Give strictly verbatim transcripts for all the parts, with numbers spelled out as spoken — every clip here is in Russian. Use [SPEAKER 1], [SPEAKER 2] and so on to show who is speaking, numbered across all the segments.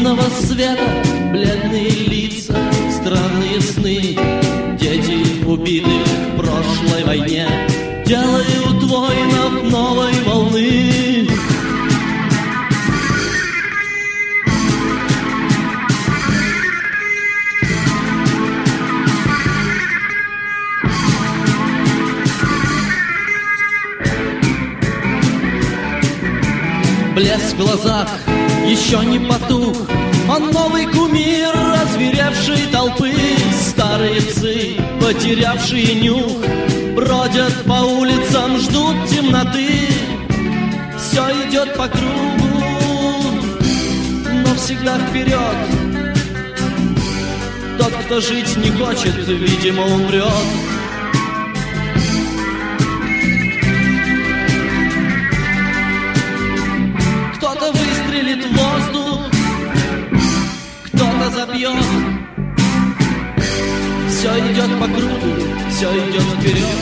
[SPEAKER 1] лунного света, бледные лица, странные сны. Дети убитых в прошлой войне делают воинов новой волны. Блеск в глазах еще не потух, он новый кумир озверевшей толпы. Старые псы, потерявшие нюх, бродят по улицам, ждут темноты. Все идет по кругу, но всегда вперед. Тот, кто жить не хочет, видимо, умрет. Кто-то выстрелит в воздух, кто-то забьет. Все идет по кругу, все идет вперед.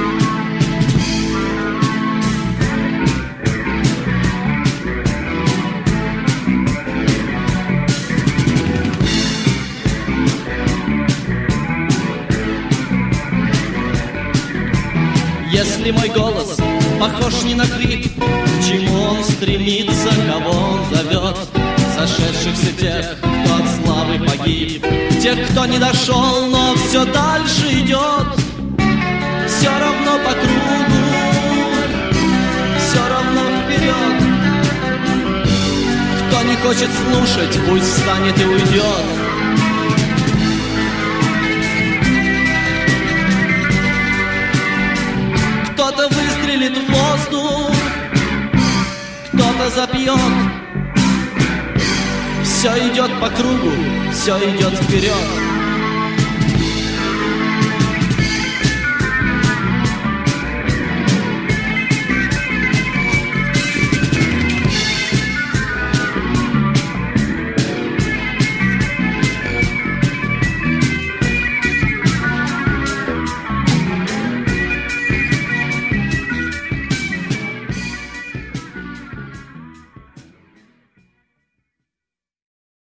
[SPEAKER 1] Если мой голос похож не на крик, к чему он стремится, кого он зовет? Сошедшихся тех, кто от славы погиб, тех, кто не дошел, но все дальше идет. Все равно по кругу, все равно вперед. Кто не хочет слушать, пусть встанет и уйдет. Кто-то выстрелит в воздух, кто-то забьет. Все идет по кругу, все идет вперед.